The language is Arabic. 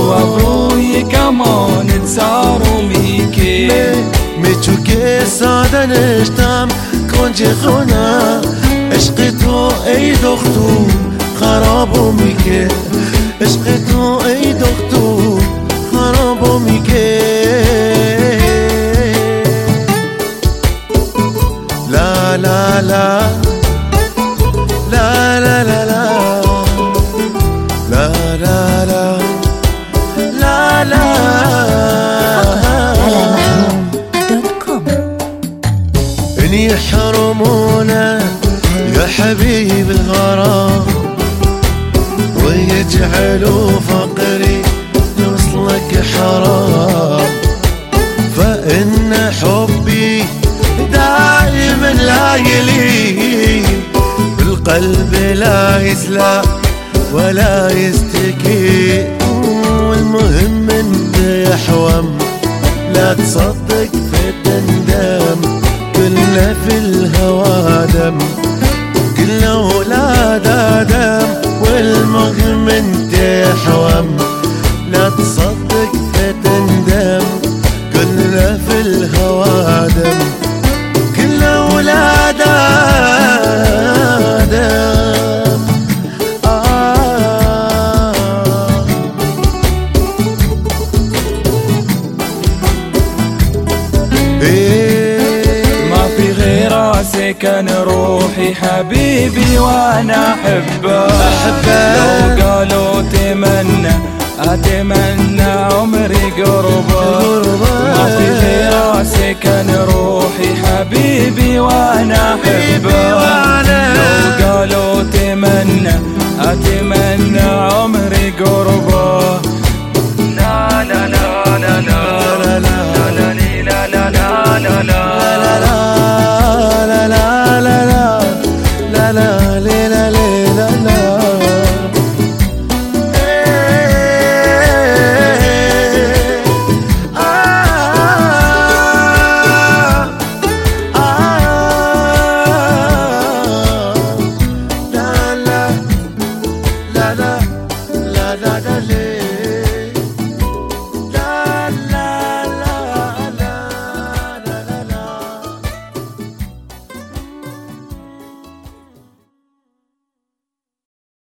وابوي كمان تسارو ميكي ميتشوكي سادا نشتام كونجي خونا عشقتو اي دختو خرابو ميكي عشقتو اي دختو خرابو ميكي لا لا لا لا لا لا لا لا لا لا لا على محروم.com. إن يحرمونا يا حبيب الغرام ويجعلوا فقري يوصلك حرام، فإن حبي دائما لا يلين بالقلب لا يسلى ولا يستكي. والمهم انت يا حوام لا تصدق فتندم، كلنا في الهوى دم كلنا ولاد آدم. والمهم انت يا حوام لا تصدق فتندم، كلنا في الهوى دم كلنا ولاد آدم. ما في غير سكن روحي حبيبي وانا احبه. لو قالوا اتمنى عمري قربه. ما في غير سكن روحي حبيبي وانا احبه. لو قالوا اتمنى